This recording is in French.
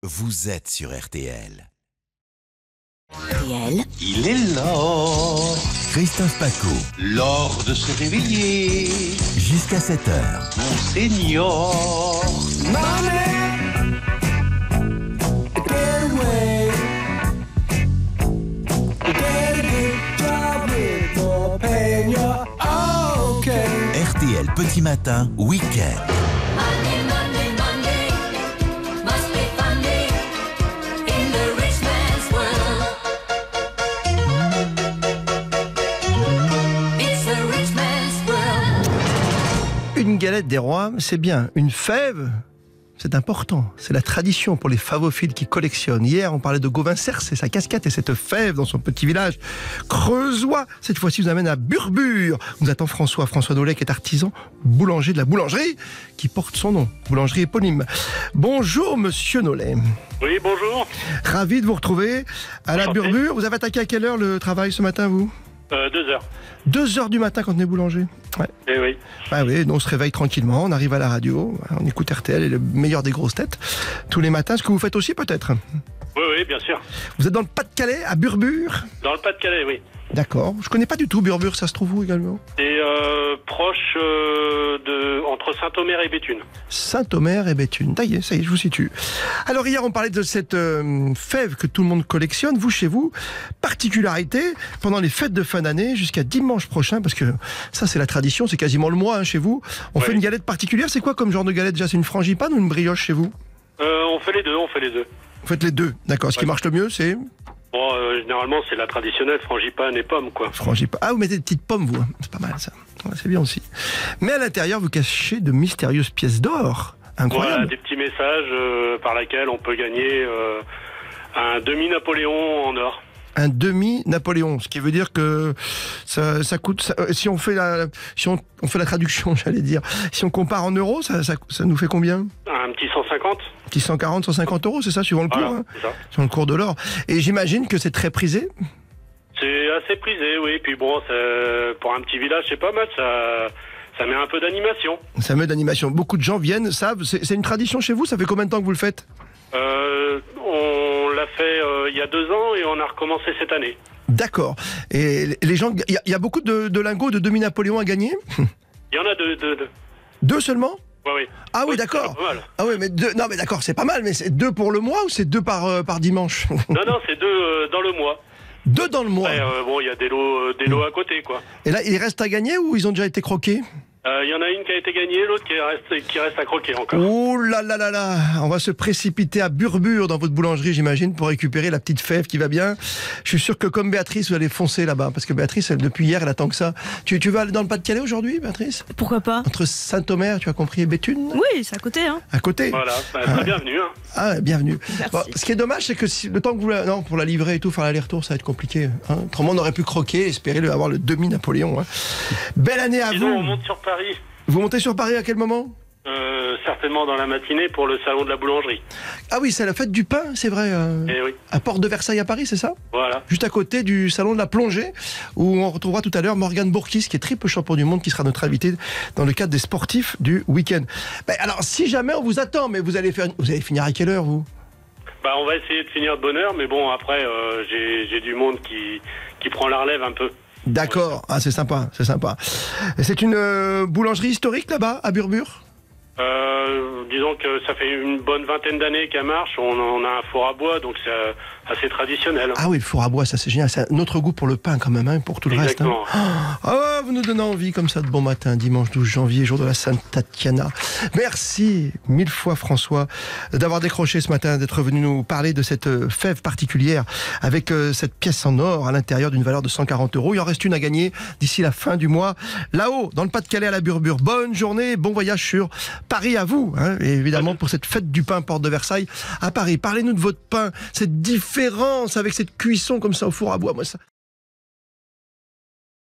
Vous êtes sur RTL. RTL. Il est l'heure, Christophe Paco, l'heure de se réveiller. jusqu'à 7h. Monseigneur, RTL Petit Matin, week-end. Monday, Monday, Monday, must be funny in the rich man's world. It's a rich man's world. Une galette des rois, c'est bien. Une fève, c'est important. C'est la tradition pour les favophiles qui collectionnent. Hier, on parlait de Gauvin Cerce et sa casquette et cette fève dans son petit village creusois. Cette fois-ci, vous amène à Burbure. Nous attend François Nollet, qui est artisan boulanger de la boulangerie qui porte son nom. Boulangerie éponyme. Bonjour, monsieur Nollet. Oui, bonjour. Ravi de vous retrouver à la Enchanté. Burbure. Vous avez attaqué à quelle heure le travail ce matin, vous 2 heures. 2 heures du matin quand on est boulanger. Ouais. Eh oui. Ah oui, nous on se réveille tranquillement, on arrive à la radio, on écoute RTL et le meilleur des grosses têtes tous les matins. Ce que vous faites aussi peut-être. Oui, bien sûr. Vous êtes dans le Pas-de-Calais, à Burbure. Dans le Pas-de-Calais, oui. D'accord. Je connais pas du tout Burbure, ça se trouve où également? C'est proche entre Saint-Omer et Béthune. Saint-Omer et Béthune. Ça y est, je vous situe. Alors hier, on parlait de cette fève que tout le monde collectionne. Vous, chez vous, particularité, pendant les fêtes de fin d'année jusqu'à dimanche prochain, parce que ça, c'est la tradition, c'est quasiment le mois chez vous. On Oui. fait une galette particulière. C'est quoi comme genre de galette déjà? C'est une frangipane ou une brioche chez vous? On fait les deux. Vous faites les deux, d'accord. Ce qui Ouais. marche le mieux, c'est Bon, généralement, c'est la traditionnelle, frangipane et pomme, quoi. frangipane. Ah, vous mettez des petites pommes, vous. C'est pas mal, ça. Ouais, c'est bien aussi. Mais à l'intérieur, vous cachez de mystérieuses pièces d'or. Voilà, Incroyable. des petits messages par lesquels on peut gagner un demi-Napoléon en or. Un demi-Napoléon, ce qui veut dire que ça coûte. Si on fait on fait la traduction, j'allais dire. Si on compare en euros, ça nous fait combien? Un petit 150. Petit 140, 150 euros, c'est ça, suivant le cours, Voilà, hein, c'est ça. suivant le cours de l'or. Et j'imagine que c'est très prisé. C'est assez prisé, oui. Puis bon, pour un petit village, c'est pas mal. Ça met un peu d'animation. Ça met d'animation. Beaucoup de gens viennent, savent. C'est une tradition chez vous. Ça fait combien de temps que vous le faites? On l'a fait il y a 2 ans et on a recommencé cette année. D'accord. Et les gens, il y a beaucoup de lingots de demi-Napoléon à gagner? Il y en a deux. 2 seulement? Oui. Ah oui, Ouais, d'accord. c'est pas mal. Ah oui, mais non, mais d'accord, c'est pas mal, mais c'est 2 pour le mois ou c'est 2 par dimanche? Non, c'est 2 dans le mois. 2 dans le mois. Ouais, bon, il y a des lots à côté, quoi. Et là, il reste à gagner ou ils ont déjà été croqués? Il y en a une qui a été gagnée, l'autre qui reste à croquer encore. Oh là là là là. On va se précipiter à Burbure dans votre boulangerie, j'imagine, pour récupérer la petite fève qui va bien. Je suis sûr que comme Béatrice, vous allez foncer là-bas, parce que Béatrice, depuis hier, elle attend que ça. Tu veux aller dans le Pas-de-Calais aujourd'hui, Béatrice? Pourquoi pas? Entre Saint-Omer, tu as compris, et Béthune? Oui, c'est à côté, hein. À côté. Voilà, très bienvenue. Hein. Ah, bienvenue. Merci. Bon, ce qui est dommage, c'est que le temps que vous non, pour la livrer et tout, faire l'aller-retour, ça va être compliqué. Hein. Autrement, on aurait pu croquer, espérer avoir le demi-Napoléon. Hein. Belle année à Sinon, vous. on monte sur Paris, Vous montez sur Paris à quel moment? certainement dans la matinée pour le salon de la boulangerie. Ah oui, c'est la fête du pain, c'est vrai. Eh oui, À Porte de Versailles à Paris, c'est ça? voilà. Juste à côté du salon de la plongée, où on retrouvera tout à l'heure Morgane Bourkis, qui est triple champion du monde, qui sera notre invité dans le cadre des sportifs du week-end. Ben, alors, si jamais on vous attend, mais vous allez finir à quelle heure, vous? On va essayer de finir de bonne heure, mais bon, après, j'ai du monde qui prend la relève un peu. D'accord, ah, c'est sympa, c'est sympa. Et c'est une boulangerie historique là-bas, à Burbure? Disons que ça fait une bonne vingtaine d'années qu'elle marche. On a un four à bois, donc c'est assez traditionnel. Ah oui, le four à bois, ça c'est génial. C'est un autre goût pour le pain quand même, hein, pour tout le reste. Exactement. Ah, vous nous donnez envie comme ça de bon matin, dimanche 12 janvier, jour de la Sainte Tatiana. Merci 1000 fois François d'avoir décroché ce matin, d'être venu nous parler de cette fève particulière avec cette pièce en or à l'intérieur d'une valeur de 140 €. Il en reste une à gagner d'ici la fin du mois. Là-haut, dans le Pas-de-Calais à la Burbure. Bonne journée, bon voyage sur Paris à vous, hein, et évidemment pour cette fête du pain Porte de Versailles à Paris. Parlez-nous de votre pain, cette différence avec cette cuisson comme ça au four à bois. Moi, ça...